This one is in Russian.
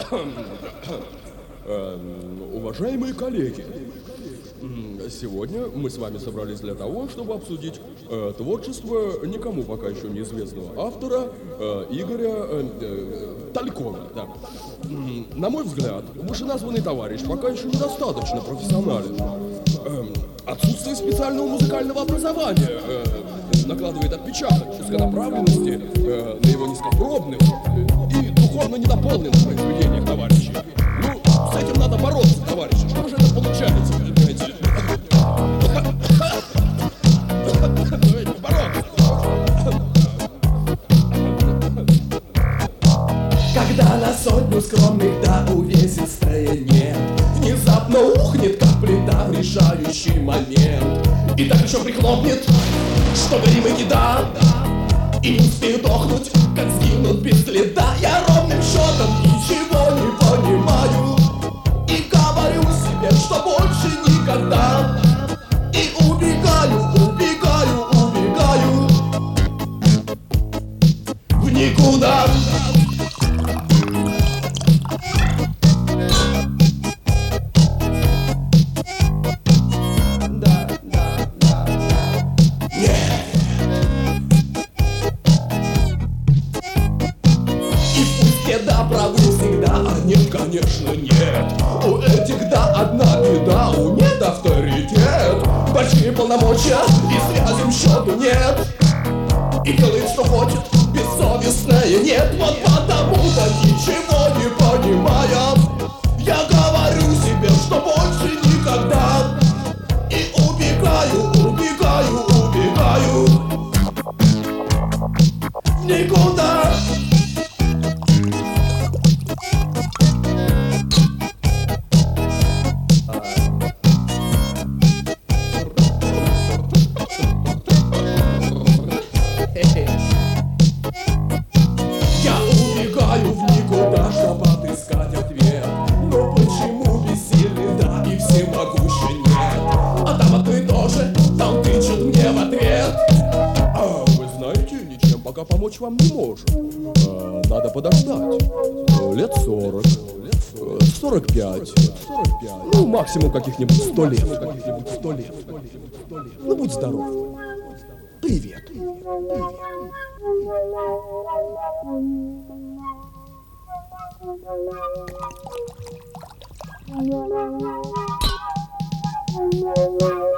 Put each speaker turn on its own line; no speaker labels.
Уважаемые коллеги, сегодня мы с вами собрались для того, чтобы обсудить творчество никому пока еще неизвестного автора Игоря Талькона. Да. На мой взгляд, вышеназванный товарищ пока еще недостаточно профессионален. Отсутствие специального музыкального образования накладывает отпечаток узконаправленности на его низкопробных и духовно недополненных произведениях товарищей. Ну, с этим надо бороться, товарищи. Что же это получается, понимаете?
Когда на сотню скромных да увесистое нет, внезапно ухнет, как плита в решающий момент. И так еще прихлопнет, что горимый кида, и не успеют охнуть, как сгинут без следа. Я ровным счетом ничего не понимаю и говорю себе, что больше никогда. И убегаю, убегаю, убегаю в никуда. Да, правы всегда, а нет, конечно, нет. У этих, да, одна беда, у нет авторитет, большие полномочия и связям счету нет. И делает, что хочет, бессовестное нет. Вот потому-то ничего не понимая, я говорю себе, что больше никогда. И убегаю, убегаю, убегаю никуда. Я убегаю в никуда, чтобы отыскать ответ. Но почему бессильный, да, и всемогущий нет? А там ты тоже, там тычут мне в ответ.
Вы знаете, ничем пока помочь вам не можем. Надо подождать. Лет 40, 45, ну максимум каких-нибудь 100 лет. Ну будь здоров. Привет.
Привет.